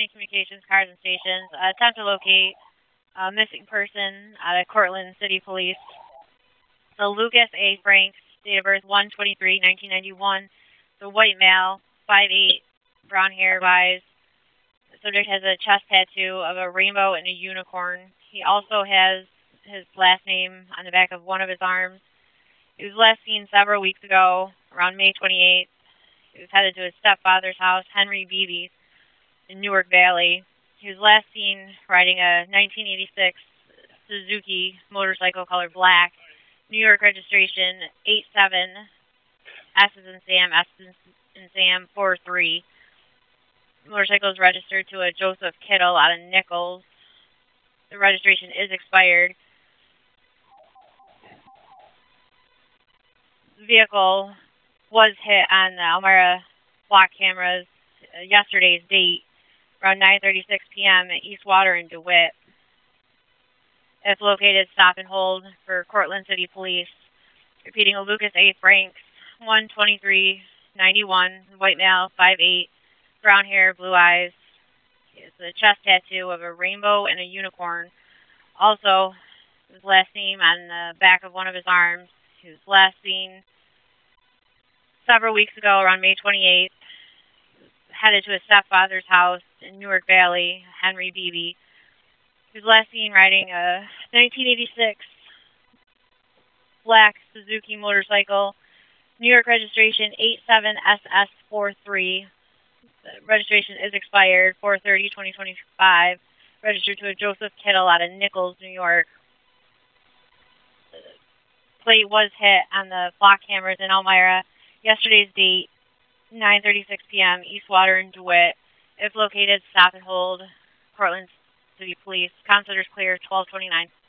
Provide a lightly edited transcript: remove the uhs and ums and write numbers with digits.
County Communications, Cars and Stations. Attempt to locate a missing person out of Cortland City Police. So Lucas A. Franks, date of birth 1/23/1991. The white male, 5'8", brown hair, eyes. The subject has a chest tattoo of a rainbow and a unicorn. He also has his last name on the back of one of his arms. He was last seen several weeks ago, around May 28th. He was headed to his stepfather's house, Henry Beebe, in Newark Valley. He was last seen riding a 1986 Suzuki motorcycle colored black, New York registration 87 S as in Sam, S as in Sam 43. The motorcycle is registered to a Joseph Kittle out of Nichols. The registration is expired. The vehicle was hit on the Elmira block cameras yesterday's date, around 9:36 p.m. at Eastwater and DeWitt. If located, stop and hold for Cortland City Police. Repeating, a Lucas A. Franks, 1/23/91, white male, 5'8", brown hair, blue eyes. He has a chest tattoo of a rainbow and a unicorn. Also, his last name on the back of one of his arms. He was last seen several weeks ago, around May 28th. He was headed to his stepfather's house in Newark Valley, Henry Beebe. He was last seen riding a 1986 black Suzuki motorcycle, New York registration 87SS43. The registration is expired, 4/30/2025. Registered to a Joseph Kittle out of Nichols, New York. The plate was hit on the block cameras in Elmira. Yesterday's date, 9:36 p.m., Eastwater and DeWitt. If located, stop and hold. Cortland City Police. Consider's clear, 12:29.